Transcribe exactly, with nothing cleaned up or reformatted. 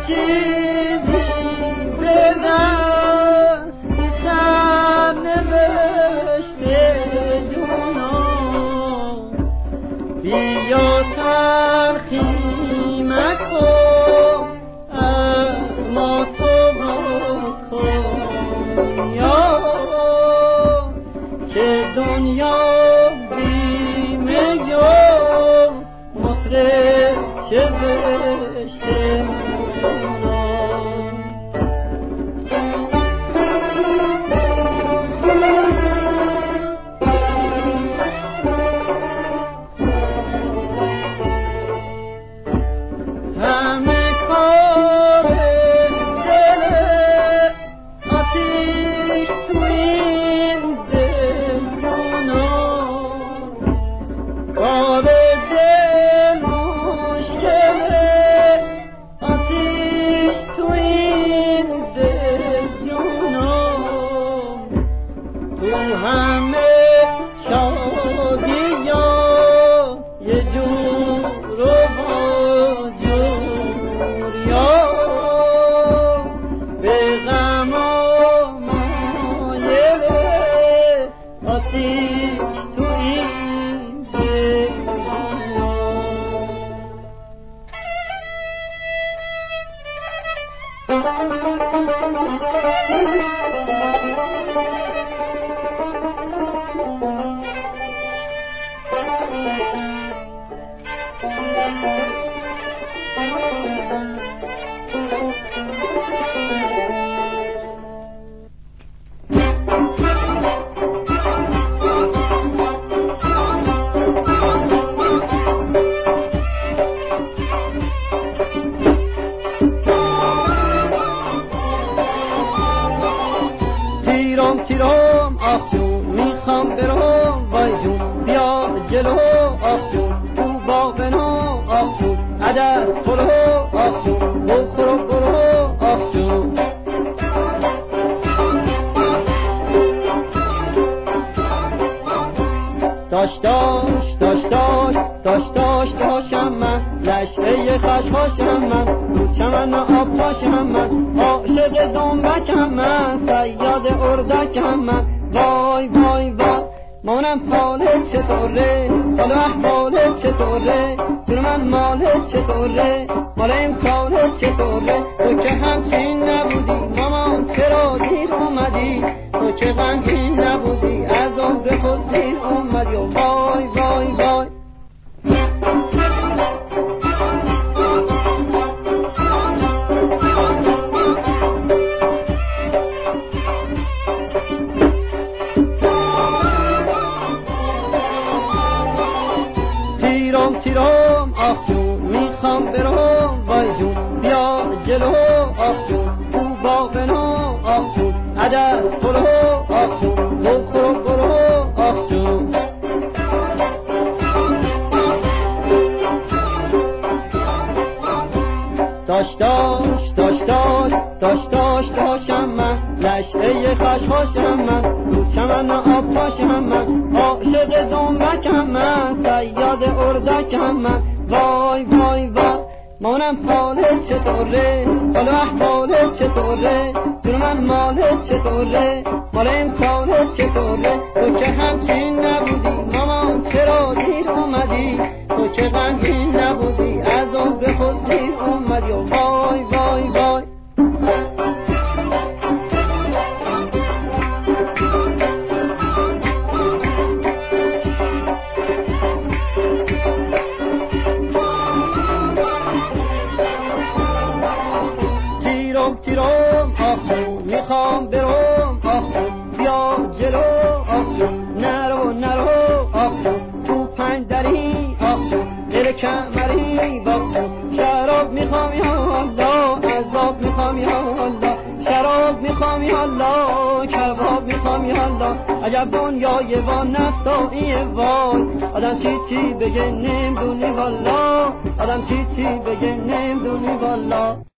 چیزی به دست سر نوشته جونم بیا تلخی مکن از ما تو بکن یا که دنیا بیمه یا مصرف چه بشته همه کار دل آتیش تو این دل جونم کار دل مشکل آتیش تو این دل جونم تو همه شادی یا یه جور رو به غم و مایل آتیش تو این دل تیرم تیرم آخ جون میخوام برم وای جون بیا جلو آخ جون تو باغنا آخ جون عدس پلو آخ جون بخور برو آخ جون داش داش داش داش داش داش داشم من لشعه خشخاشم من رو چمن آب پاشم من عاشق دنبکم من صیاد اردکم من وای وای وای مانم حالت چطوره حالا احوالت چطوره جون من مالت چطوره مال امسالت چطوره تو که همچین نبودی مامان چرا دیر اومدی تو که غمگین نبودی از عمر خود دیر اومدی وای وای وای تیرم تیرم آخ جون میخوام برم وای جون بیا جلو آخ جون تو باغنا آخ جون عدس پلو آخ جون بخور برو آخ جون داش داش داش داش داش داش داشم من لشعه خشخاشم من رو چمن آب پاشم من عاشق دنبکم من صیاد اردکم من وای وای وای مانم حالت چطوره حالا احوالت چطوره جون من مالت چطوره مال امسالت چطوره تو که همچین نبودی مامان چرا دیر اومدی تو که غمگین نبودی از عمر خود دیر اومدی وای وای وای تیرم تیرم آخون میخوام برم آخون بیا جلو آخون نرو نرو آخون تو پنج دری آخون دل کمری باخون شراب میخوام یا الله عذاب میخوام یا الله شراب میخوام یا الله کباب میخوام یا الله عجب دنیای وان نفتاییه وای آدم چی چی بگه نمیدونی والا آدم چی چی بگه نمیدونی والا